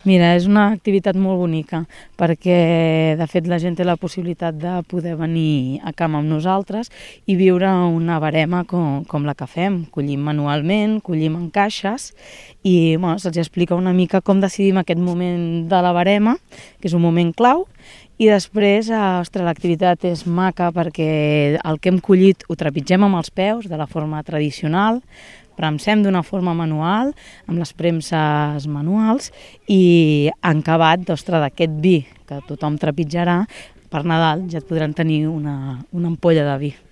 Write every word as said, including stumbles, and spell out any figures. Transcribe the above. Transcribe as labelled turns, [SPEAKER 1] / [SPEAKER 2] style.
[SPEAKER 1] Mira, és una activitat molt bonica perquè, de fet, la gent té la possibilitat de poder venir a camp amb nosaltres i viure una verema com, com la que fem. Collim manualment, collim en caixes i bueno, se'ls explica una mica com decidim aquest moment de la verema, que és un moment clau, i després, eh, ostres, l'activitat és maca perquè el que hem collit ho trepitgem amb els peus de la forma tradicional, premsem d'una forma manual, amb les premses manuals, i en acabat, ostres, d'aquest vi que tothom trepitjarà, per Nadal ja et podran tenir una, una ampolla de vi.